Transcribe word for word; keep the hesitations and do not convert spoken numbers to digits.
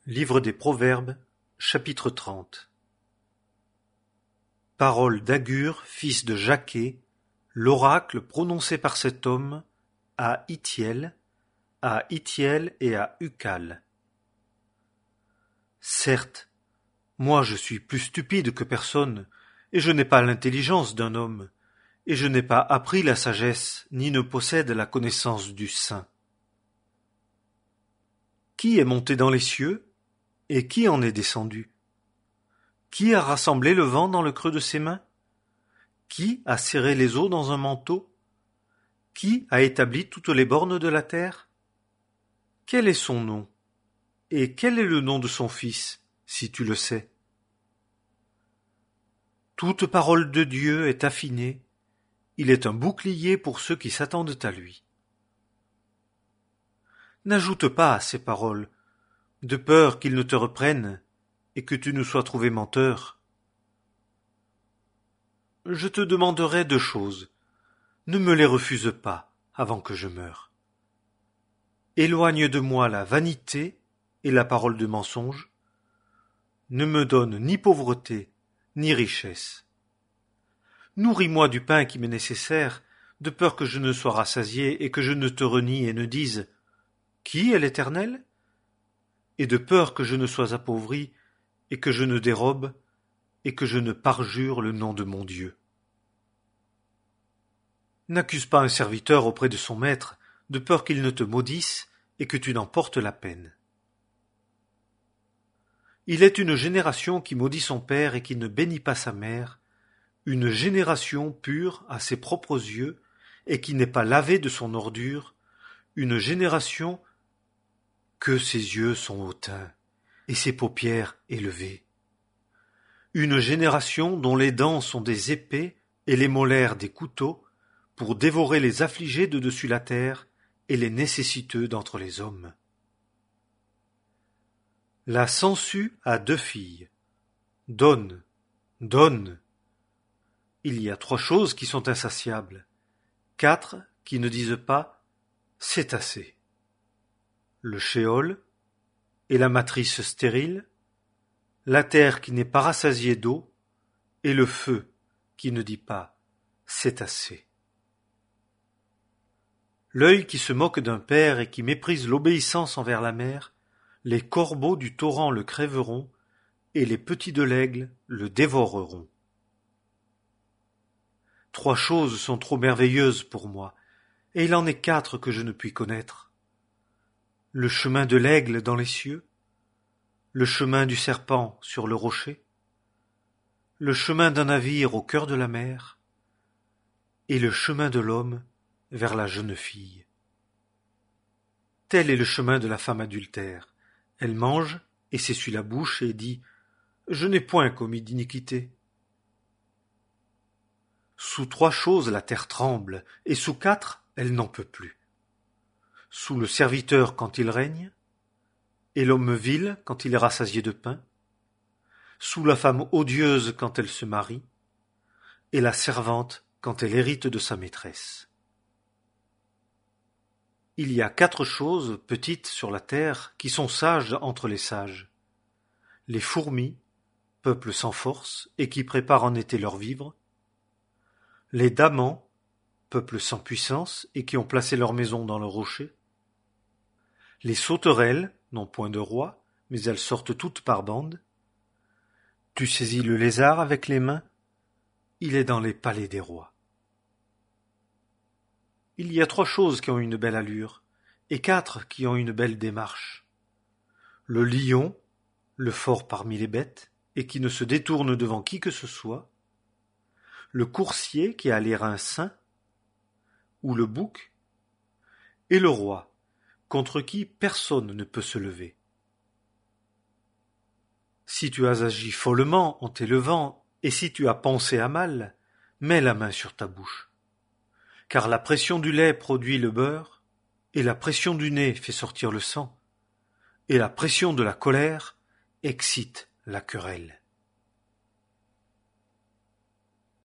Livre des Proverbes, chapitre trente. Paroles d'Agur, fils de Jaquet, l'oracle prononcé par cet homme à Ithiel, à Ithiel et à Ucal. Certes, moi je suis plus stupide que personne, et je n'ai pas l'intelligence d'un homme, et je n'ai pas appris la sagesse, ni ne possède la connaissance du saint. Qui est monté dans les cieux? Et qui en est descendu? Qui a rassemblé le vent dans le creux de ses mains? Qui a serré les eaux dans un manteau? Qui a établi toutes les bornes de la terre? Quel est son nom? Et quel est le nom de son fils, si tu le sais? Toute parole de Dieu est affinée, il est un bouclier pour ceux qui s'attendent à lui. N'ajoute pas à ces paroles, de peur qu'ils ne te reprennent et que tu ne sois trouvé menteur. Je te demanderai deux choses, ne me les refuse pas avant que je meure. Éloigne de moi la vanité et la parole de mensonge, ne me donne ni pauvreté ni richesse. Nourris-moi du pain qui m'est nécessaire, de peur que je ne sois rassasié et que je ne te renie et ne dise « Qui est l'Éternel ?» et de peur que je ne sois appauvri, et que je ne dérobe, et que je ne parjure le nom de mon Dieu. N'accuse pas un serviteur auprès de son maître, de peur qu'il ne te maudisse, et que tu n'en portes la peine. Il est une génération qui maudit son père et qui ne bénit pas sa mère, une génération pure à ses propres yeux, et qui n'est pas lavée de son ordure, une génération que ses yeux sont hautains, et ses paupières élevées. Une génération dont les dents sont des épées et les molaires des couteaux, pour dévorer les affligés de dessus la terre et les nécessiteux d'entre les hommes. La sangsue a deux filles. Donne, donne. Il y a trois choses qui sont insatiables, quatre qui ne disent pas « c'est assez ». Le shéol, et la matrice stérile, la terre qui n'est pas rassasiée d'eau, et le feu qui ne dit pas « c'est assez ». L'œil qui se moque d'un père et qui méprise l'obéissance envers la mère, les corbeaux du torrent le crèveront, et les petits de l'aigle le dévoreront. Trois choses sont trop merveilleuses pour moi, et il en est quatre que je ne puis connaître. Le chemin de l'aigle dans les cieux, le chemin du serpent sur le rocher, le chemin d'un navire au cœur de la mer, et le chemin de l'homme vers la jeune fille. Tel est le chemin de la femme adultère. Elle mange et s'essuie la bouche et dit « Je n'ai point commis d'iniquité ». Sous trois choses la terre tremble, et sous quatre elle n'en peut plus. Sous le serviteur quand il règne, et l'homme vil quand il est rassasié de pain, sous la femme odieuse quand elle se marie, et la servante quand elle hérite de sa maîtresse. Il y a quatre choses petites sur la terre qui sont sages entre les sages. Les fourmis, peuple sans force et qui prépare en été leurs vivres, les damans, peuple sans puissance et qui ont placé leur maison dans le rocher, les sauterelles n'ont point de roi, mais elles sortent toutes par bandes. Tu saisis le lézard avec les mains, il est dans les palais des rois. Il y a trois choses qui ont une belle allure, et quatre qui ont une belle démarche. Le lion, le fort parmi les bêtes, et qui ne se détourne devant qui que ce soit, le coursier qui a les reins sains, ou le bouc, et le roi, contre qui personne ne peut se lever. Si tu as agi follement en t'élevant, et si tu as pensé à mal, mets la main sur ta bouche. Car la pression du lait produit le beurre, et la pression du nez fait sortir le sang, et la pression de la colère excite la querelle.